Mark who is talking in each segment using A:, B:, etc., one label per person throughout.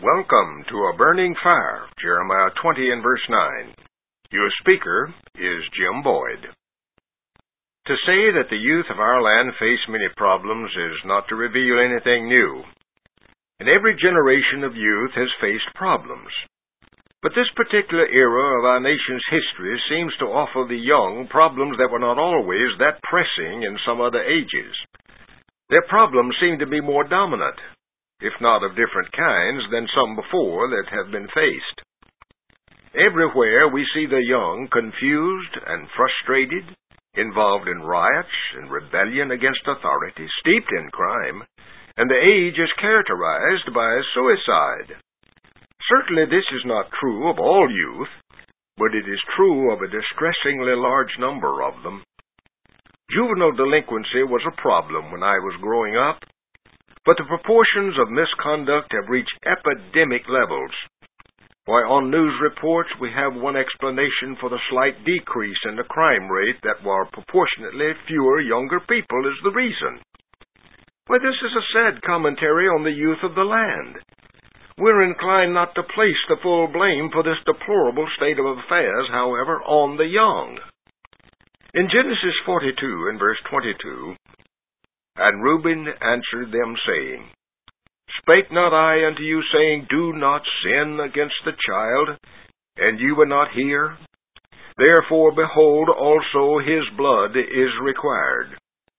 A: Welcome to A Burning Fire, Jeremiah 20 and verse 9. Your speaker is Jim Boyd. To say that the youth of our land face many problems is not to reveal anything new. And every generation of youth has faced problems. But this particular era of our nation's history seems to offer the young problems that were not always that pressing in some other ages. Their problems seem to be more dominant, if not of different kinds than some before that have been faced. Everywhere we see the young confused and frustrated, involved in riots and rebellion against authority, steeped in crime, and the age is characterized by suicide. Certainly this is not true of all youth, but it is true of a distressingly large number of them. Juvenile delinquency was a problem when I was growing up, but the proportions of misconduct have reached epidemic levels. Why, on news reports we have one explanation for the slight decrease in the crime rate that while proportionately fewer younger people is the reason. Why, this is a sad commentary on the youth of the land. We're inclined not to place the full blame for this deplorable state of affairs, however, on the young. In Genesis 42 and verse 22, "And Reuben answered them, saying, Spake not I unto you, saying, Do not sin against the child, and you would not hear? Therefore, behold, also his blood is required."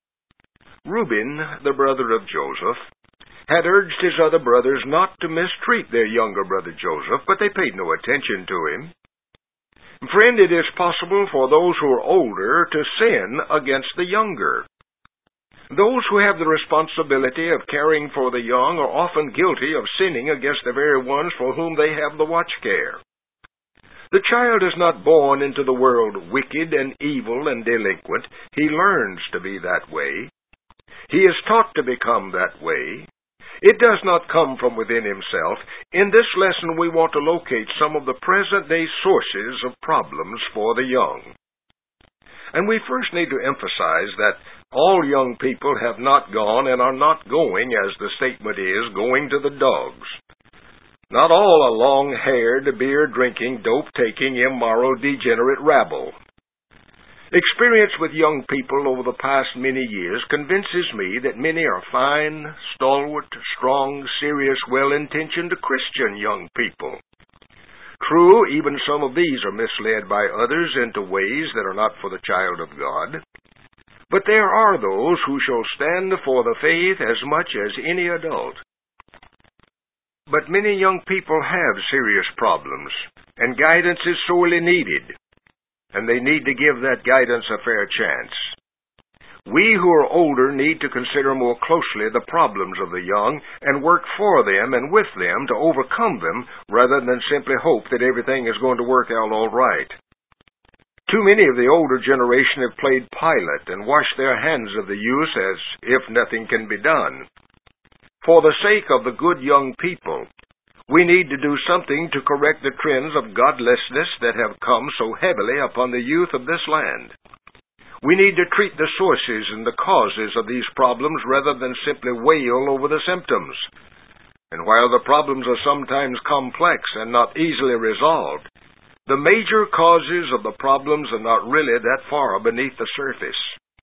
A: Reuben, the brother of Joseph, had urged his other brothers not to mistreat their younger brother Joseph, but they paid no attention to him. Friend, it is possible for those who are older to sin against the younger. Those who have the responsibility of caring for the young are often guilty of sinning against the very ones for whom they have the watch care. The child is not born into the world wicked and evil and delinquent. He learns to be that way. He is taught to become that way. It does not come from within himself. In this lesson we want to locate some of the present-day sources of problems for the young. And we first need to emphasize that all young people have not gone and are not going, as the statement is, going to the dogs. Not all a long-haired, beer-drinking, dope-taking, immoral, degenerate rabble. Experience with young people over the past many years convinces me that many are fine, stalwart, strong, serious, well-intentioned Christian young people. True, even some of these are misled by others into ways that are not for the child of God. But there are those who shall stand for the faith as much as any adult. But many young people have serious problems, and guidance is sorely needed, and they need to give that guidance a fair chance. We who are older need to consider more closely the problems of the young and work for them and with them to overcome them rather than simply hope that everything is going to work out all right. Too many of the older generation have played pilot and washed their hands of the youth as if nothing can be done. For the sake of the good young people, we need to do something to correct the trends of godlessness that have come so heavily upon the youth of this land. We need to treat the sources and the causes of these problems rather than simply wail over the symptoms. And while the problems are sometimes complex and not easily resolved, the major causes of the problems are not really that far beneath the surface.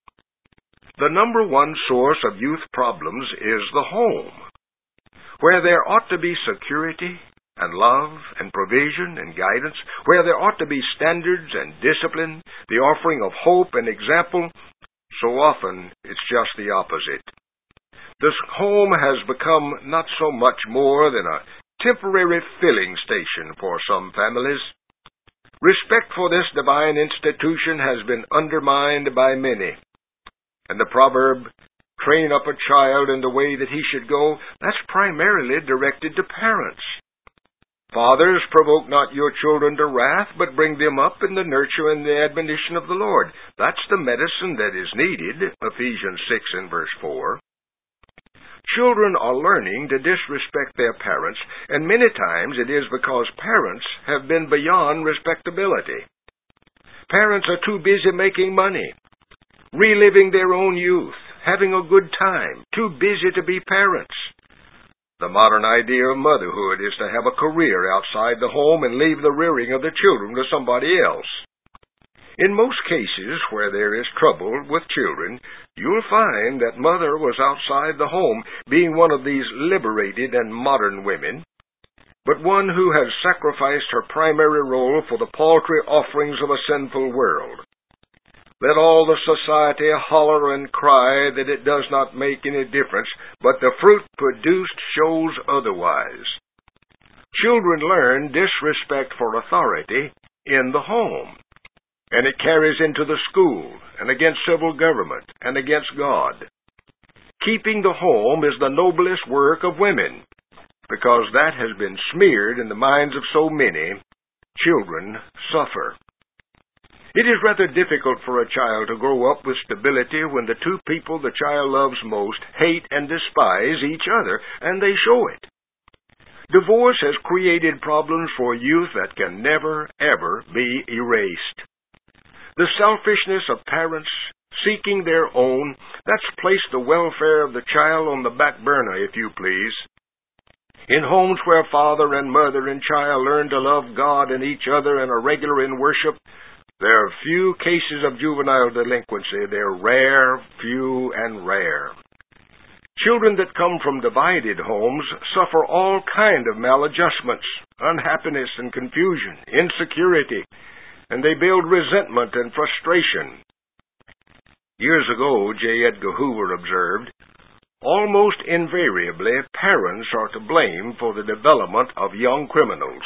A: The number one source of youth problems is the home, where there ought to be security and love and provision and guidance, where there ought to be standards and discipline, the offering of hope and example. So often it's just the opposite. This home has become not so much more than a temporary filling station for some families. Respect for this divine institution has been undermined by many. And the proverb, "Train up a child in the way that he should go," that's primarily directed to parents. Fathers, provoke not your children to wrath, but bring them up in the nurture and the admonition of the Lord. That's the medicine that is needed, Ephesians 6 and verse 4. Children are learning to disrespect their parents, and many times it is because parents have been beyond respectability. Parents are too busy making money, reliving their own youth, having a good time, too busy to be parents. The modern idea of motherhood is to have a career outside the home and leave the rearing of the children to somebody else. In most cases where there is trouble with children, you'll find that mother was outside the home, being one of these liberated and modern women, but one who has sacrificed her primary role for the paltry offerings of a sinful world. Let all the society holler and cry that it does not make any difference, but the fruit produced shows otherwise. Children learn disrespect for authority in the home, and it carries into the school, and against civil government, and against God. Keeping the home is the noblest work of women, because that has been smeared in the minds of so many. Children suffer. It is rather difficult for a child to grow up with stability when the two people the child loves most hate and despise each other, and they show it. Divorce has created problems for youth that can never, ever be erased. The selfishness of parents seeking their own, that's placed the welfare of the child on the back burner, if you please. In homes where father and mother and child learn to love God and each other and are regular in worship, there are few cases of juvenile delinquency. They're rare, few, and rare. Children that come from divided homes suffer all kind of maladjustments, unhappiness and confusion, insecurity, and they build resentment and frustration. Years ago, J. Edgar Hoover observed, almost invariably, parents are to blame for the development of young criminals.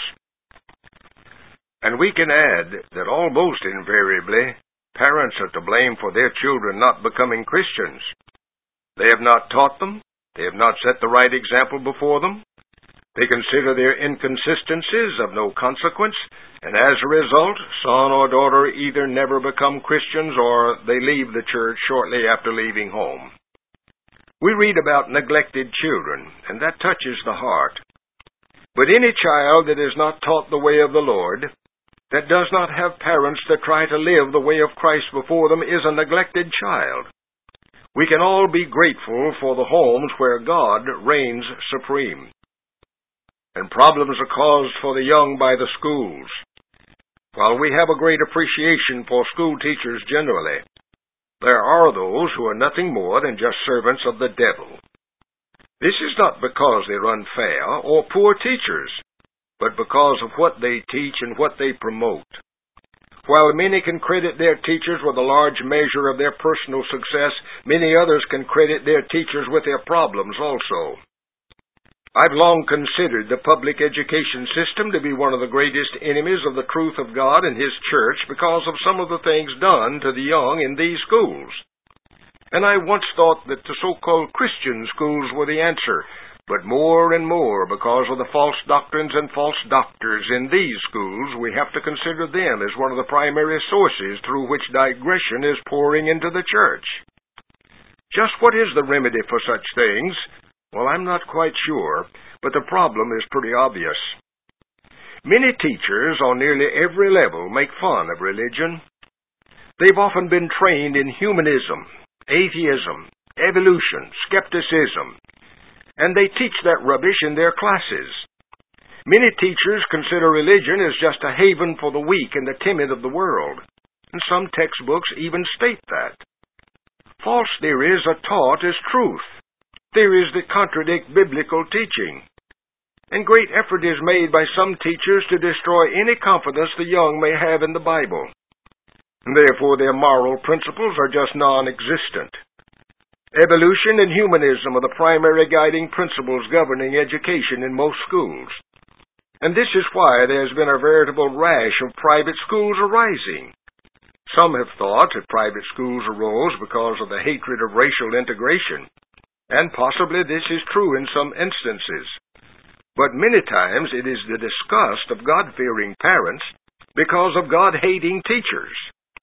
A: And we can add that almost invariably, parents are to blame for their children not becoming Christians. They have not taught them. They have not set the right example before them. They consider their inconsistencies of no consequence, and as a result, son or daughter either never become Christians or they leave the church shortly after leaving home. We read about neglected children, and that touches the heart. But any child that is not taught the way of the Lord, that does not have parents that try to live the way of Christ before them, is a neglected child. We can all be grateful for the homes where God reigns supreme. And problems are caused for the young by the schools. While we have a great appreciation for school teachers generally, there are those who are nothing more than just servants of the devil. This is not because they're unfair or poor teachers, but because of what they teach and what they promote. While many can credit their teachers with a large measure of their personal success, many others can credit their teachers with their problems also. I've long considered the public education system to be one of the greatest enemies of the truth of God and His church because of some of the things done to the young in these schools. And I once thought that the so-called Christian schools were the answer, but more and more, because of the false doctrines and false doctors in these schools, we have to consider them as one of the primary sources through which digression is pouring into the church. Just what is the remedy for such things? Well, I'm not quite sure, but the problem is pretty obvious. Many teachers on nearly every level make fun of religion. They've often been trained in humanism, atheism, evolution, skepticism, and they teach that rubbish in their classes. Many teachers consider religion as just a haven for the weak and the timid of the world, and some textbooks even state that. False theories are taught as truth, theories that contradict biblical teaching, and great effort is made by some teachers to destroy any confidence the young may have in the Bible, and therefore their moral principles are just non-existent. Evolution and humanism are the primary guiding principles governing education in most schools. And this is why there has been a veritable rash of private schools arising. Some have thought that private schools arose because of the hatred of racial integration, and possibly this is true in some instances. But many times it is the disgust of God-fearing parents because of God-hating teachers.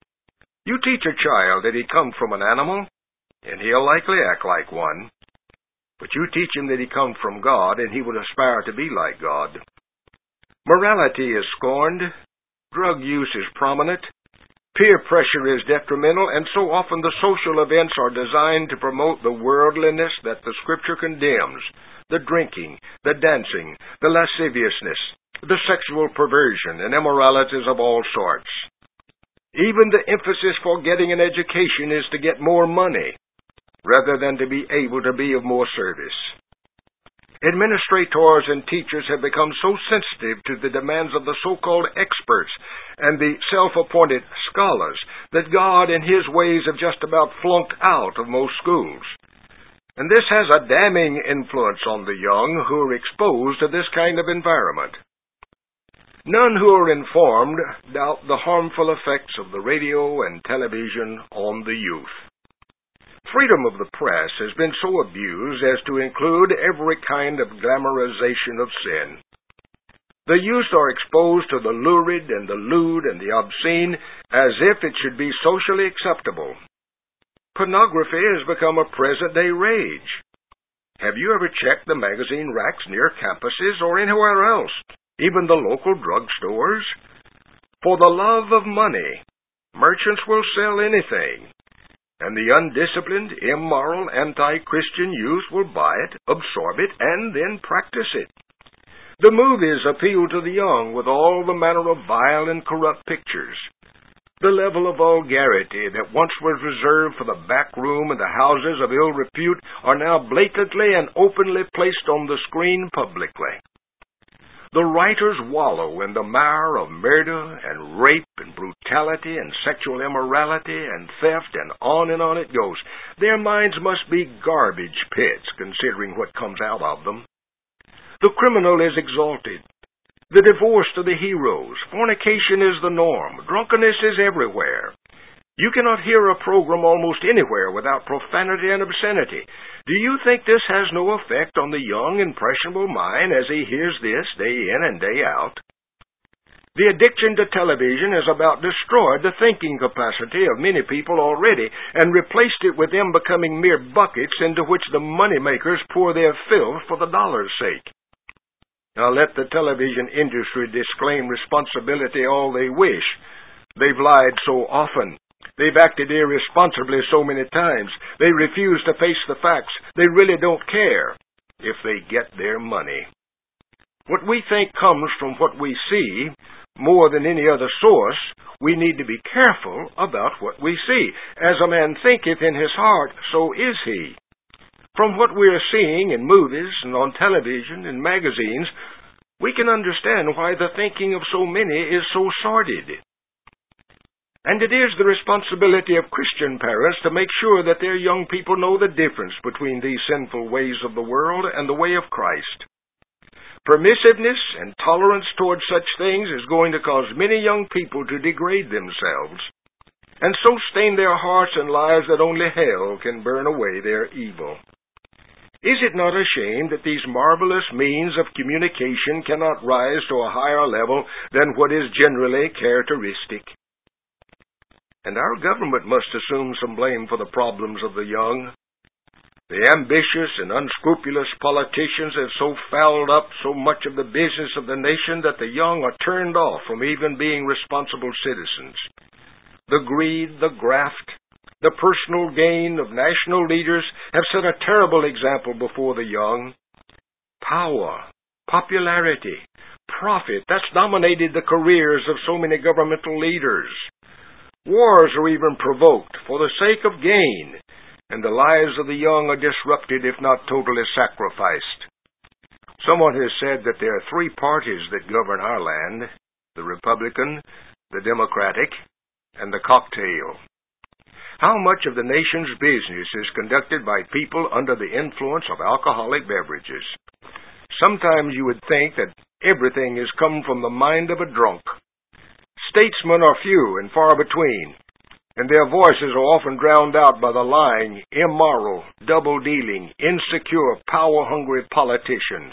A: You teach a child that he come from an animal, and he'll likely act like one. But you teach him that he comes from God, and he will aspire to be like God. Morality is scorned, drug use is prominent, peer pressure is detrimental, and so often the social events are designed to promote the worldliness that the Scripture condemns, the drinking, the dancing, the lasciviousness, the sexual perversion, and immoralities of all sorts. Even the emphasis for getting an education is to get more money, rather than to be able to be of more service. Administrators and teachers have become so sensitive to the demands of the so-called experts and the self-appointed scholars that God and His ways have just about flunked out of most schools. And this has a damning influence on the young who are exposed to this kind of environment. None who are informed doubt the harmful effects of the radio and television on the youth. Freedom of the press has been so abused as to include every kind of glamorization of sin. The youth are exposed to the lurid and the lewd and the obscene as if it should be socially acceptable. Pornography has become a present-day rage. Have you ever checked the magazine racks near campuses or anywhere else, even the local drugstores? For the love of money, merchants will sell anything. And the undisciplined, immoral, anti-Christian youth will buy it, absorb it, and then practice it. The movies appeal to the young with all the manner of vile and corrupt pictures. The level of vulgarity that once was reserved for the back room and the houses of ill repute are now blatantly and openly placed on the screen publicly. The writers wallow in the mire of murder and rape and brutality and sexual immorality and theft, and on it goes. Their minds must be garbage pits, considering what comes out of them. The criminal is exalted. The divorce to the heroes. Fornication is the norm. Drunkenness is everywhere. You cannot hear a program almost anywhere without profanity and obscenity. Do you think this has no effect on the young, impressionable mind as he hears this day in and day out? The addiction to television has about destroyed the thinking capacity of many people already and replaced it with them becoming mere buckets into which the moneymakers pour their filth for the dollar's sake. Now let the television industry disclaim responsibility all they wish. They've lied so often. They've acted irresponsibly so many times. They refuse to face the facts. They really don't care if they get their money. What we think comes from what we see more than any other source. We need to be careful about what we see. As a man thinketh in his heart, so is he. From what we are seeing in movies and on television and magazines, we can understand why the thinking of so many is so sordid. And it is the responsibility of Christian parents to make sure that their young people know the difference between these sinful ways of the world and the way of Christ. Permissiveness and tolerance toward such things is going to cause many young people to degrade themselves, and so stain their hearts and lives that only hell can burn away their evil. Is it not a shame that these marvelous means of communication cannot rise to a higher level than what is generally characteristic? And our government must assume some blame for the problems of the young. The ambitious and unscrupulous politicians have so fouled up so much of the business of the nation that the young are turned off from even being responsible citizens. The greed, the graft, the personal gain of national leaders have set a terrible example before the young. Power, popularity, profit, that's dominated the careers of so many governmental leaders. Wars are even provoked for the sake of gain, and the lives of the young are disrupted if not totally sacrificed. Someone has said that there are three parties that govern our land: the Republican, the Democratic, and the cocktail. How much of the nation's business is conducted by people under the influence of alcoholic beverages? Sometimes you would think that everything has come from the mind of a drunk. Statesmen are few and far between, and their voices are often drowned out by the lying, immoral, double-dealing, insecure, power-hungry politicians.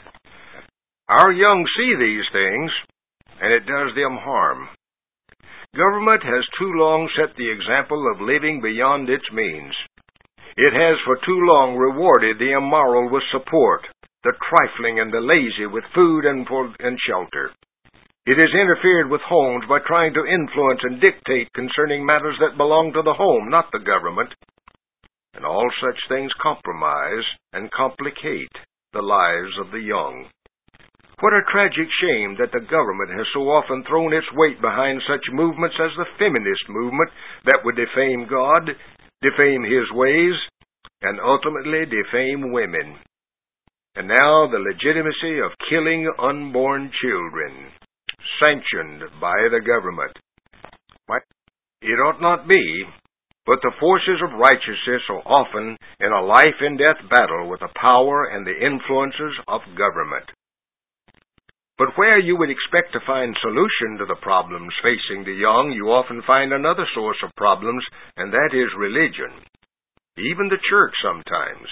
A: Our young see these things, and it does them harm. Government has too long set the example of living beyond its means. It has for too long rewarded the immoral with support, the trifling and the lazy with food and shelter. It has interfered with homes by trying to influence and dictate concerning matters that belong to the home, not the government. And all such things compromise and complicate the lives of the young. What a tragic shame that the government has so often thrown its weight behind such movements as the feminist movement that would defame God, defame His ways, and ultimately defame women. And now the legitimacy of killing unborn children, sanctioned by the government. It ought not be, but the forces of righteousness are often in a life-and-death battle with the power and the influences of government. But where you would expect to find solution to the problems facing the young, you often find another source of problems, and that is religion. Even the church sometimes.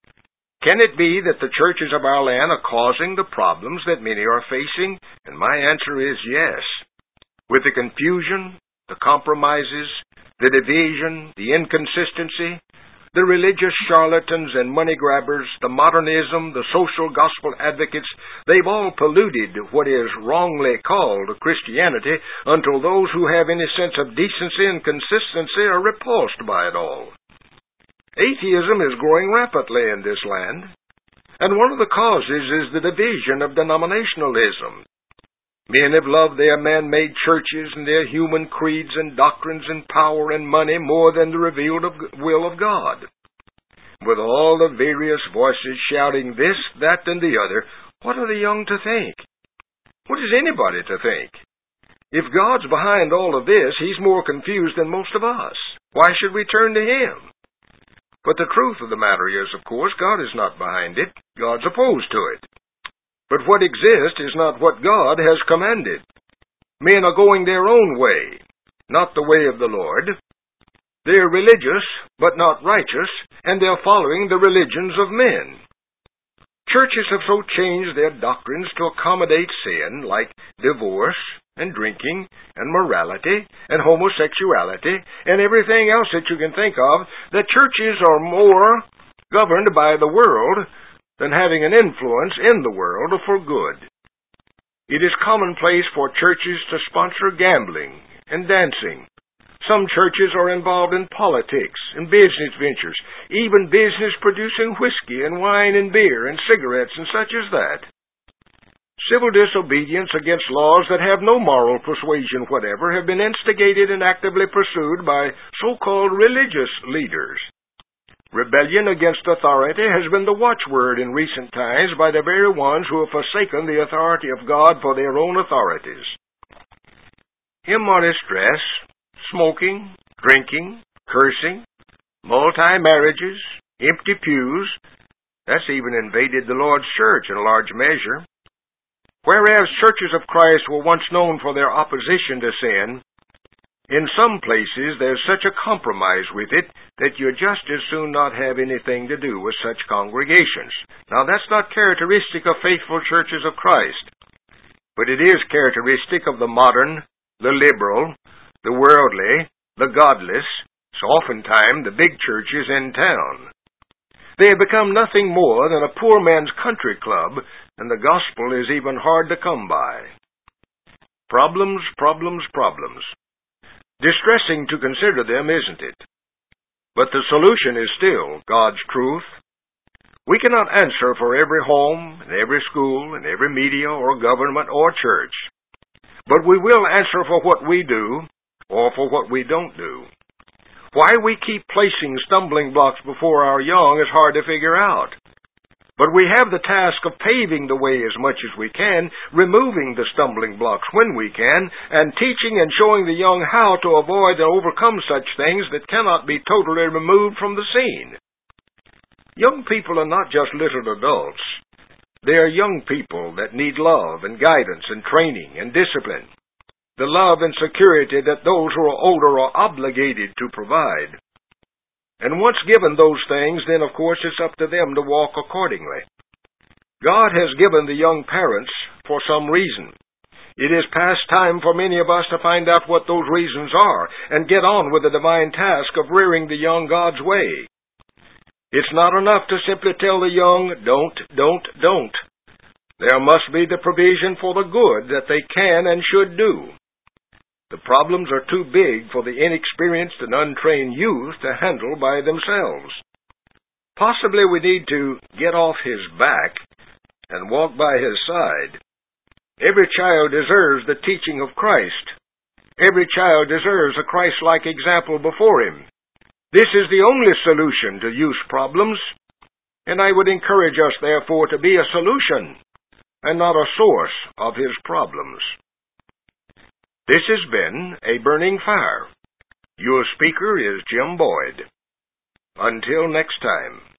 A: Can it be that the churches of our land are causing the problems that many are facing? And my answer is yes. With the confusion, the compromises, the division, the inconsistency, the religious charlatans and money grabbers, the modernism, the social gospel advocates, they've all polluted what is wrongly called Christianity until those who have any sense of decency and consistency are repulsed by it all. Atheism is growing rapidly in this land, and one of the causes is the division of denominationalism. Men have loved their man-made churches and their human creeds and doctrines and power and money more than the revealed will of God. With all the various voices shouting this, that, and the other, what are the young to think? What is anybody to think? If God's behind all of this, He's more confused than most of us. Why should we turn to Him? But the truth of the matter is, of course, God is not behind it. God's opposed to it. But what exists is not what God has commanded. Men are going their own way, not the way of the Lord. They're religious, but not righteous, and they're following the religions of men. Churches have so changed their doctrines to accommodate sin, like divorce, and drinking, and morality, and homosexuality, and everything else that you can think of, that churches are more governed by the world than having an influence in the world for good. It is commonplace for churches to sponsor gambling and dancing. Some churches are involved in politics and business ventures, even business producing whiskey and wine and beer and cigarettes and such as that. Civil disobedience against laws that have no moral persuasion whatever have been instigated and actively pursued by so-called religious leaders. Rebellion against authority has been the watchword in recent times by the very ones who have forsaken the authority of God for their own authorities. Immodest dress, smoking, drinking, cursing, multi-marriages, empty pews, that's even invaded the Lord's church in a large measure. Whereas churches of Christ were once known for their opposition to sin, in some places there's such a compromise with it that you just as soon not have anything to do with such congregations. Now that's not characteristic of faithful churches of Christ, but it is characteristic of the modern, the liberal, the worldly, the godless, so oftentimes the big churches in town. They have become nothing more than a poor man's country club, and the gospel is even hard to come by. Problems, problems, problems. Distressing to consider them, isn't it? But the solution is still God's truth. We cannot answer for every home, and every school, and every media, or government, or church. But we will answer for what we do, or for what we don't do. Why we keep placing stumbling blocks before our young is hard to figure out. But we have the task of paving the way as much as we can, removing the stumbling blocks when we can, and teaching and showing the young how to avoid and overcome such things that cannot be totally removed from the scene. Young people are not just little adults. They are young people that need love and guidance and training and discipline. The love and security that those who are older are obligated to provide. And once given those things, then of course it's up to them to walk accordingly. God has given the young parents for some reason. It is past time for many of us to find out what those reasons are and get on with the divine task of rearing the young God's way. It's not enough to simply tell the young, don't. There must be the provision for the good that they can and should do. The problems are too big for the inexperienced and untrained youth to handle by themselves. Possibly we need to get off his back and walk by his side. Every child deserves the teaching of Christ. Every child deserves a Christ-like example before him. This is the only solution to youth problems, and I would encourage us, therefore, to be a solution and not a source of his problems. This has been A Burning Fire. Your speaker is Jim Boyd. Until next time.